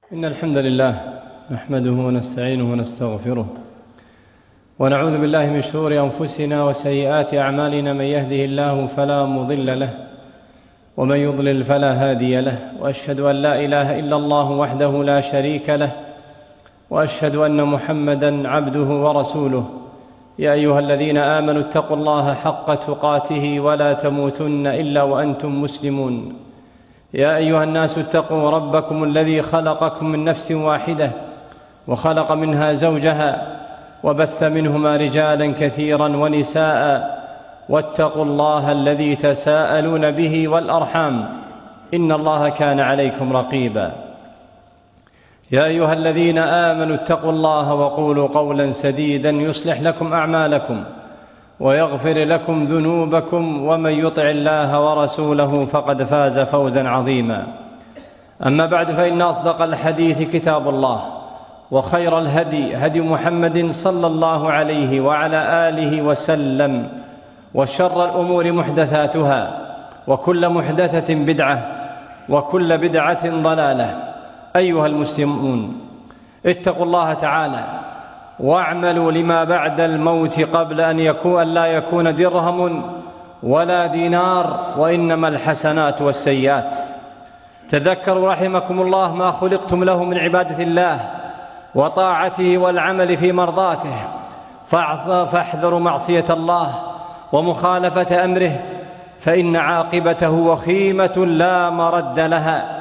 إن الحمد لله نحمده ونستعينه ونستغفره ونعوذ بالله من شرور أنفسنا وسيئات أعمالنا. من يهده الله فلا مضل له ومن يضلل فلا هادي له، وأشهد أن لا إله إلا الله وحده لا شريك له، وأشهد أن محمدًا عبده ورسوله. يا أيها الذين آمنوا اتقوا الله حق تقاته ولا تموتن إلا وأنتم مسلمون. يا أيها الناس اتقوا ربكم الذي خلقكم من نفس واحدة وخلق منها زوجها وبث منهما رجالا كثيرا ونساء، واتقوا الله الذي تساءلون به والأرحام إن الله كان عليكم رقيبا. يا أيها الذين آمنوا اتقوا الله وقولوا قولا سديدا يصلح لكم أعمالكم ويغفر لكم ذنوبكم، ومن يطع الله ورسوله فقد فاز فوزا عظيما. أما بعد، فإن أصدق الحديث كتاب الله، وخير الهدي هدي محمد صلى الله عليه وعلى آله وسلم، وشر الأمور محدثاتها، وكل محدثة بدعة، وكل بدعة ضلالة. أيها المسلمون، اتقوا الله تعالى واعملوا لما بعد الموت قبل أن لا يكون درهم ولا دينار، وإنما الحسنات والسيئات. تذكروا رحمكم الله ما خلقتم له من عبادة الله وطاعته والعمل في مرضاته، فاحذروا معصية الله ومخالفة أمره، فإن عاقبته وخيمة لا مرد لها.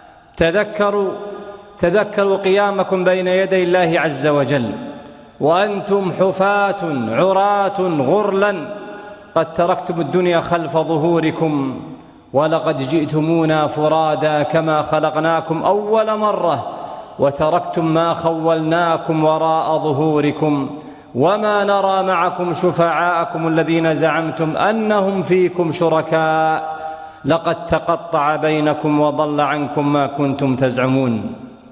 تذكروا قيامكم بين يدي الله عز وجل وأنتم حفاة عراة غرلا، قد تركتم الدنيا خلف ظهوركم، ولقد جئتمونا فرادا كما خلقناكم أول مرة، وتركتم ما خولناكم وراء ظهوركم، وما نرى معكم شفعاءكم الذين زعمتم أنهم فيكم شركاء، لقد تقطع بينكم وضل عنكم ما كنتم تزعمون.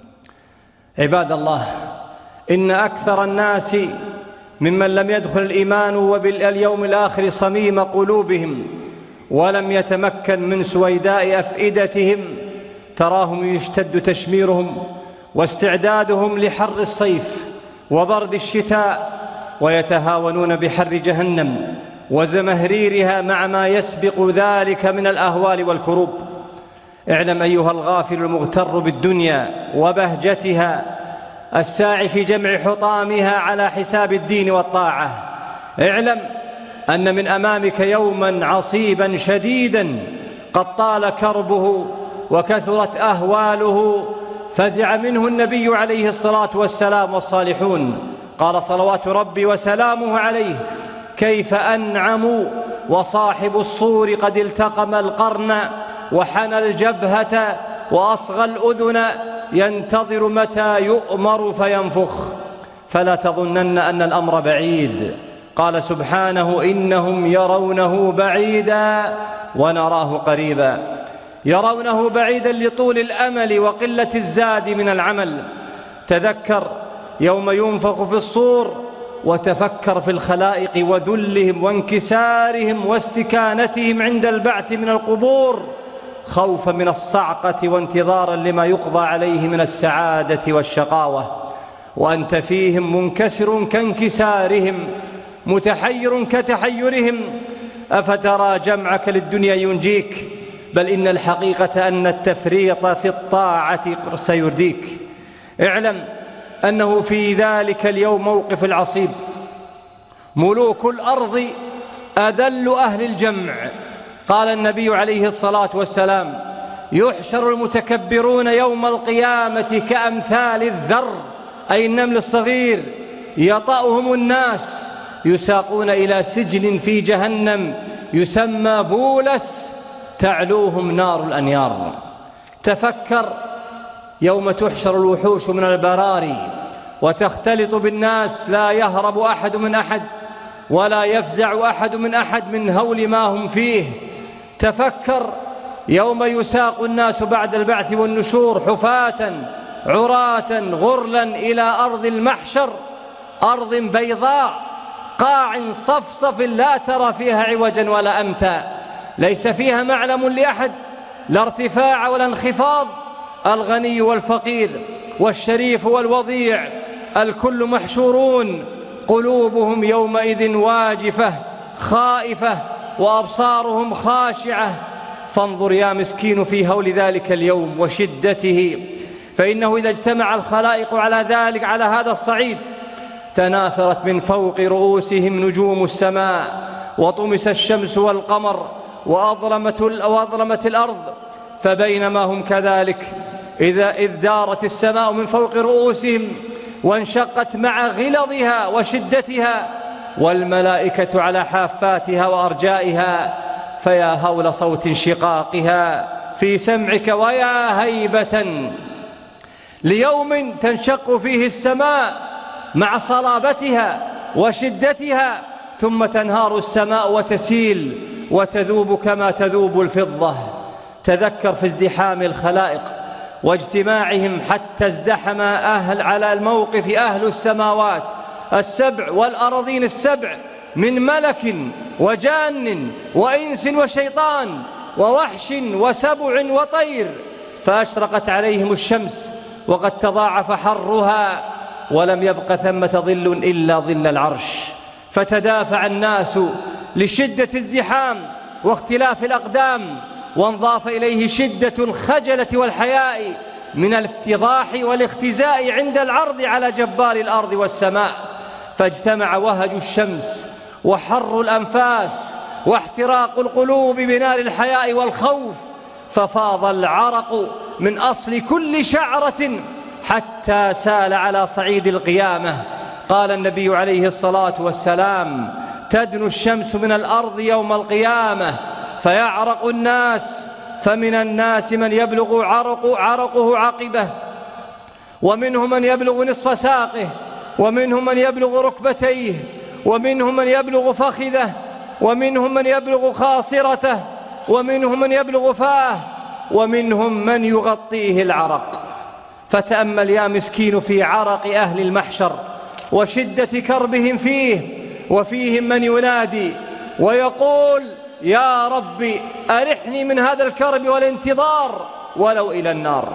عباد الله، إن أكثر الناس ممن لم يدخل الإيمان وباليوم الآخر صميم قلوبهم ولم يتمكن من سويداء أفئدتهم، تراهم يشتد تشميرهم واستعدادهم لحر الصيف وبرد الشتاء، ويتهاونون بحر جهنم وزمهريرها مع ما يسبق ذلك من الأهوال والكروب. اعلم أيها الغافل المغتر بالدنيا وبهجتها، الساعي في جمع حطامها على حساب الدين والطاعة، اعلم أن من أمامك يوما عصيبا شديدا قد طال كربه وكثرت أهواله، فزع منه النبي عليه الصلاة والسلام والصالحون. قال صلوات ربي وسلامه عليه: كيف أنعم وصاحب الصور قد التقم القرن، وحنى الجبهة وأصغى الأذن، ينتظر متى يؤمر فينفخ، فلا تظنن أن الأمر بعيد. قال سبحانه: إنهم يرونه بعيدا ونراه قريبا. يرونه بعيدا لطول الأمل وقلة الزاد من العمل. تذكر يوم ينفخ في الصور، وتفكر في الخلائق وذلهم وانكسارهم واستكانتهم عند البعث من القبور، خوفا من الصعقة وانتظارا لما يقضى عليه من السعادة والشقاوة، وأنت فيهم منكسر كانكسارهم، متحير كتحيرهم. أفترى جمعك للدنيا ينجيك؟ بل إن الحقيقة أن التفريط في الطاعة سيرديك. اعلم أنه في ذلك اليوم موقف العصيب ملوك الأرض أذل أهل الجمع. قال النبي عليه الصلاة والسلام: يحشر المتكبرون يوم القيامة كأمثال الذر، أي النمل الصغير، يطأهم الناس، يساقون إلى سجن في جهنم يسمى بولس، تعلوهم نار الأنيار. تفكر يوم تحشر الوحوش من البراري وتختلط بالناس، لا يهرب أحد من أحد ولا يفزع أحد من أحد من هول ما هم فيه. تفكر يوم يساق الناس بعد البعث والنشور حفاة عراة غرلا إلى أرض المحشر، أرض بيضاء قاع صفصف لا ترى فيها عوجا ولا أمتا، ليس فيها معلم لأحد، لا ارتفاع ولا انخفاض، الغني والفقير، والشريف والوضيع الكل محشورون، قلوبهم يومئذ واجفة خائفة وأبصارهم خاشعة. فانظر يا مسكين في هول ذلك اليوم وشدته، فإنه إذا اجتمع الخلائق على ذلك على هذا الصعيد تناثرت من فوق رؤوسهم نجوم السماء، وطمس الشمس والقمر، وأظلمت الأرض. فبينما هم كذلك إذ دارت السماء من فوق رؤوسهم وانشقت مع غلظها وشدتها، والملائكة على حافاتها وأرجائها، فيا هول صوت انشقاقها في سمعك، ويا هيبة ليوم تنشق فيه السماء مع صلابتها وشدتها، ثم تنهار السماء وتسيل وتذوب كما تذوب الفضة. تذكر في ازدحام الخلائق واجتماعهم حتى ازدحم على الموقف أهل السماوات السبع والأراضين السبع من ملك وجان وإنس وشيطان ووحش وسبع وطير، فأشرقت عليهم الشمس وقد تضاعف حرها، ولم يبق ثمة ظل إلا ظل العرش. فتدافع الناس لشدة الزحام واختلاف الأقدام، وانضاف إليه شدة الخجلة والحياء من الافتضاح والاختزاء عند العرض على جبار الأرض والسماء. فاجتمع وهج الشمس وحر الأنفاس واحتراق القلوب بنار الحياء والخوف، ففاض العرق من أصل كل شعرة حتى سال على صعيد القيامة. قال النبي عليه الصلاة والسلام: تدنو الشمس من الأرض يوم القيامة فيعرق الناس، فمن الناس من يبلغ عرقه عقبه، ومنهم من يبلغ نصف ساقه، ومنهم من يبلغ ركبتيه، ومنهم من يبلغ فخذه، ومنهم من يبلغ خاصرته، ومنهم من يبلغ فاه، ومنهم من يغطيه العرق. فتأمل يا مسكين في عرق أهل المحشر وشدة كربهم فيه، وفيهم من ينادي ويقول: يا رب أرحني من هذا الكرب والانتظار ولو إلى النار.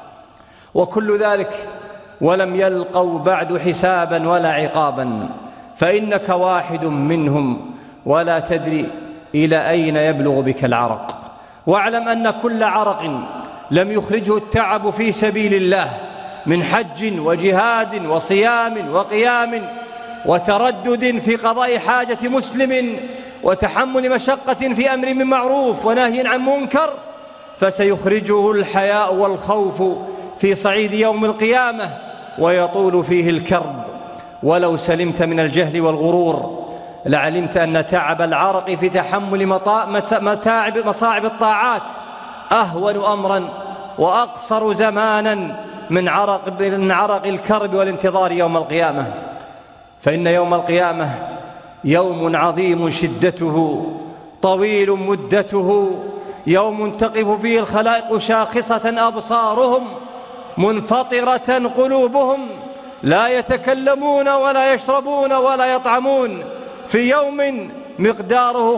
وكل ذلك ولم يلقوا بعد حسابا ولا عقابا، فإنك واحد منهم ولا تدري إلى أين يبلغ بك العرق. واعلم أن كل عرق لم يخرجه التعب في سبيل الله من حج وجهاد وصيام وقيام وتردد في قضاء حاجة مسلم وتحمل مشقة في أمر من معروف ونهي عن منكر، فسيخرجه الحياء والخوف في صعيد يوم القيامة، ويطول فيه الكرب. ولو سلمت من الجهل والغرور لعلمت أن تعب العرق في تحمل مصاعب الطاعات أهون أمرا وأقصر زمانا من عرق الكرب والانتظار يوم القيامة. فإن يوم القيامة يوم عظيم شدته، طويل مدته، يوم تقف فيه الخلائق شاخصة أبصارهم، منفطرة قلوبهم، لا يتكلمون ولا يشربون ولا يطعمون، في يوم مقداره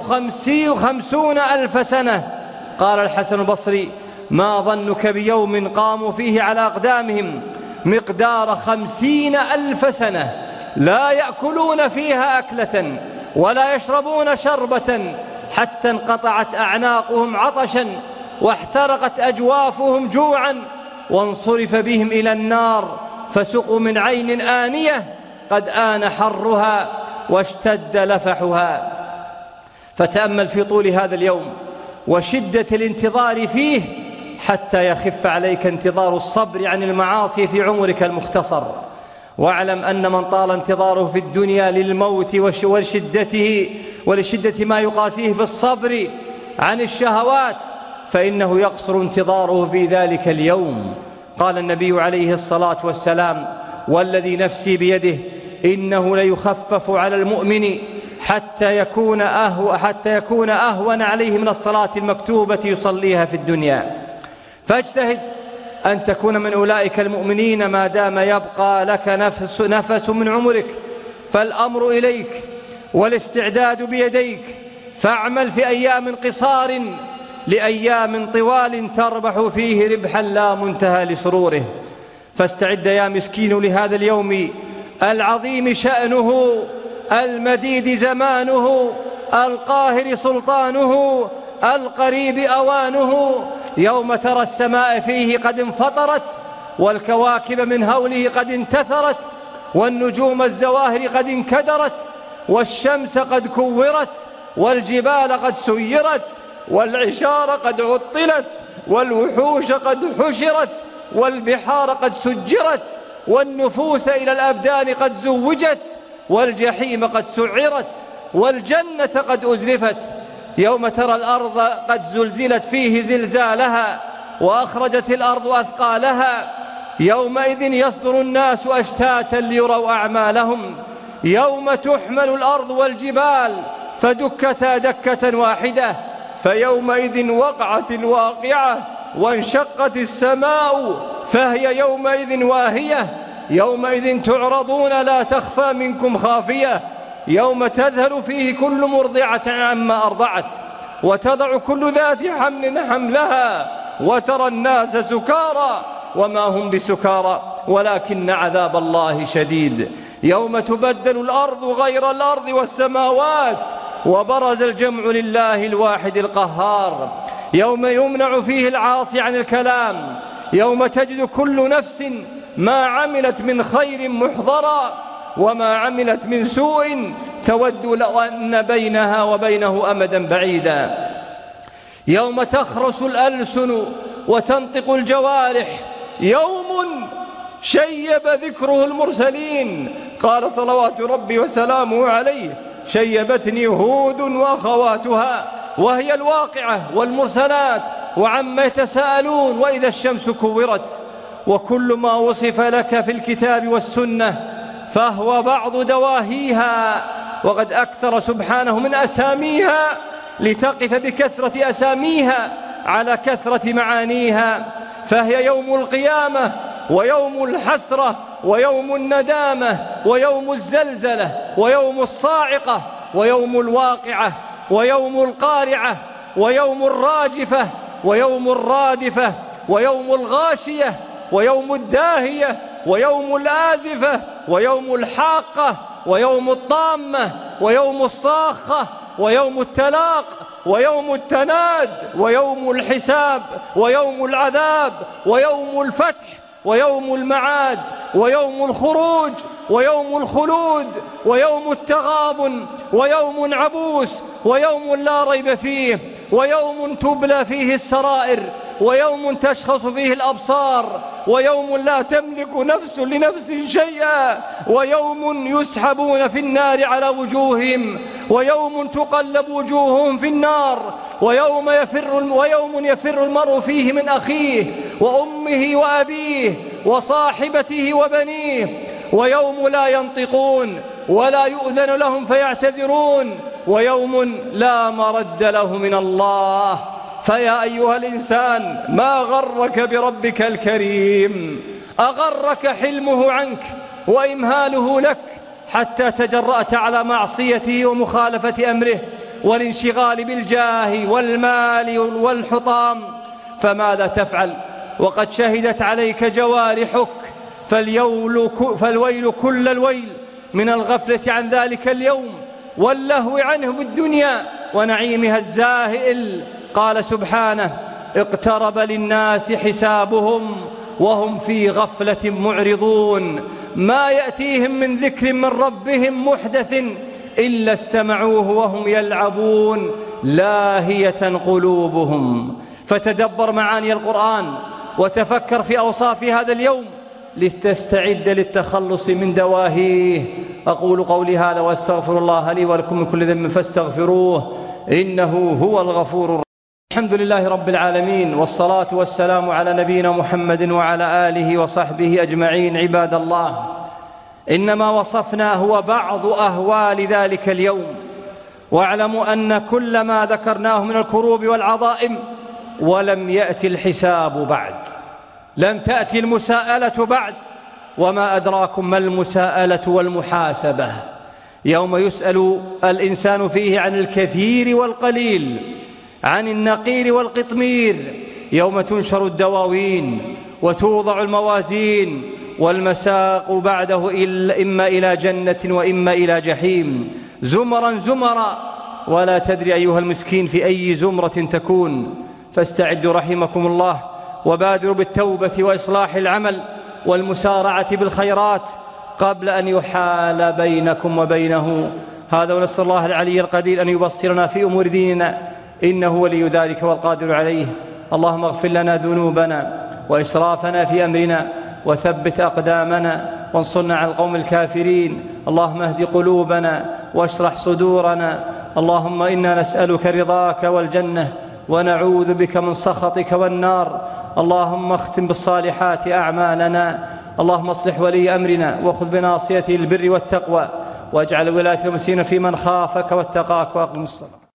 50,000 سنة. قال الحسن البصري: ما ظنك بيوم قاموا فيه على أقدامهم مقدار 50,000 سنة، لا يأكلون فيها أكلة ولا يشربون شربة، حتى انقطعت أعناقهم عطشا واحترقت أجوافهم جوعا، وانصرف بهم إلى النار فسقوا من عين آنية قد آن حرها واشتد لفحها. فتأمل في طول هذا اليوم وشدة الانتظار فيه حتى يخف عليك انتظار الصبر عن المعاصي في عمرك المختصر. واعلم أن من طال انتظاره في الدنيا للموت ولشدة ما يقاسيه في الصبر عن الشهوات، فإنه يقصر انتظاره في ذلك اليوم. قال النبي عليه الصلاة والسلام: والذي نفسي بيده إنه ليخفف على المؤمن حتى يكون أهون عليه من الصلاة المكتوبة يصليها في الدنيا. فاجتهد أن تكون من أولئك المؤمنين ما دام يبقى لك نفس من عمرك، فالأمر إليك والاستعداد بيديك، فاعمل في أيام قصار لأيام طوال تربح فيه ربحا لا منتهى لسروره. فاستعد يا مسكين لهذا اليوم العظيم شأنه، المديد زمانه، القاهر سلطانه، القريب أوانه، يوم ترى السماء فيه قد انفطرت، والكواكب من هوله قد انتثرت، والنجوم الزواهر قد انكدرت، والشمس قد كورت، والجبال قد سيرت، والعشار قد عطلت، والوحوش قد حشرت، والبحار قد سجرت، والنفوس إلى الأبدان قد زوجت، والجحيم قد سعرت، والجنة قد أزلفت. يوم ترى الأرض قد زلزلت فيه زلزالها، وأخرجت الأرض أثقالها، يومئذ يصدر الناس أشتاتا ليروا أعمالهم، يوم تحمل الأرض والجبال فدكتا دكة واحدة، فيومئذ وقعت الواقعة، وانشقت السماء فهي يومئذ واهية، يومئذ تعرضون لا تخفى منكم خافية، يوم تذهل فيه كل مرضعة عما أرضعت، وتضع كل ذات حمل حملها، وترى الناس سكارى وما هم بسكارى ولكن عذاب الله شديد. يوم تبدل الأرض غير الأرض والسماوات، وبرز الجمع لله الواحد القهار، يوم يمنع فيه العاصي عن الكلام، يوم تجد كل نفس ما عملت من خير محضرا، وما عملت من سوء تود لو أن بينها وبينه أمدا بعيدا، يوم تخرس الألسن وتنطق الجوارح، يوم شيب ذكره المرسلين، قال صلوات ربي وسلامه عليه: شيبتني هود وأخواتها، وهي الواقعة والمرسلات وعما يتساءلون وإذا الشمس كورت. وكل ما وصف لك في الكتاب والسنة فهو بعض دواهيها، وقد أكثر سبحانه من أساميها لتقف بكثرة أساميها على كثرة معانيها، فهي يوم القيامة، ويوم الحسرة، ويوم الندامة، ويوم الزلزلة، ويوم الصاعقة، ويوم الواقعة، ويوم القارعة، ويوم الراجفة، ويوم الرادفة، ويوم الغاشية، ويوم الداهية، ويوم الآزفة، ويوم الحاقة، ويوم الطامة، ويوم الصاخة، ويوم التلاق، ويوم التناد، ويوم الحساب، ويوم العذاب، ويوم الفتح، ويوم المعاد، ويوم الخروج، ويوم الخلود، ويوم التغابن، ويوم عبوس، ويوم لا ريب فيه، ويوم تبلى فيه السرائر، ويوم تشخص فيه الأبصار، ويوم لا تملك نفس لنفس شيئا، ويوم يسحبون في النار على وجوههم، ويوم تقلب وجوههم في النار، ويوم يفر المرء فيه من أخيه وأمه وأبيه وصاحبته وبنيه، ويوم لا ينطقون ولا يؤذن لهم فيعتذرون، ويوم لا مرد له من الله. فيا أيها الإنسان، ما غرك بربك الكريم؟ أغرك حلمه عنك وإمهاله لك حتى تجرأت على معصيته ومخالفة أمره والانشغال بالجاه والمال والحطام؟ فماذا تفعل وقد شهدت عليك جوارحك؟ فالويل كل الويل من الغفلة عن ذلك اليوم واللهو عنه بالدنيا ونعيمها الزائل. قال سبحانه: اقترب للناس حسابهم وهم في غفلة معرضون، ما يأتيهم من ذكر من ربهم محدث إلا استمعوه وهم يلعبون لاهية قلوبهم. فتدبر معاني القرآن وتفكر في أوصاف هذا اليوم لتستعد للتخلص من دواهيه. أقول قولي هذا وأستغفر الله لي ولكم من كل ذنب فاستغفروه إنه هو الغفور الرحيم. الحمد لله رب العالمين، والصلاة والسلام على نبينا محمد وعلى آله وصحبه أجمعين. عباد الله، إنما وصفنا هو بعض أهوال ذلك اليوم، واعلموا أن كل ما ذكرناه من الكروب والعظائم ولم يأتي الحساب بعد، لم تأتي المساءلة بعد. وما أدراكم ما المساءلة والمحاسبة؟ يوم يسأل الإنسان فيه عن الكثير والقليل، عن النقير والقطمير، يوم تنشر الدواوين وتوضع الموازين والمساق بعده إما إلى جنة وإما إلى جحيم، زمرا زمرا، ولا تدري أيها المسكين في أي زمرة تكون. فاستعدوا رحمكم الله، وبادروا بالتوبة وإصلاح العمل والمسارعة بالخيرات قبل أن يحال بينكم وبينه. هذا، ونسأل الله العلي القدير أن يبصرنا في أمور ديننا، إنه ولي ذلك والقادر عليه. اللهم اغفر لنا ذنوبنا وإسرافنا في أمرنا، وثبت أقدامنا، وانصرنا على القوم الكافرين. اللهم اهد قلوبنا واشرح صدورنا. اللهم إنا نسألك رضاك والجنة، ونعوذ بك من سخطك والنار. اللهم اختم بالصالحات أعمالنا. اللهم اصلح ولي أمرنا، وخذ بناصيته البر والتقوى، واجعل ولاية المسلمين في من خافك واتقاك، وأقم الصلاة.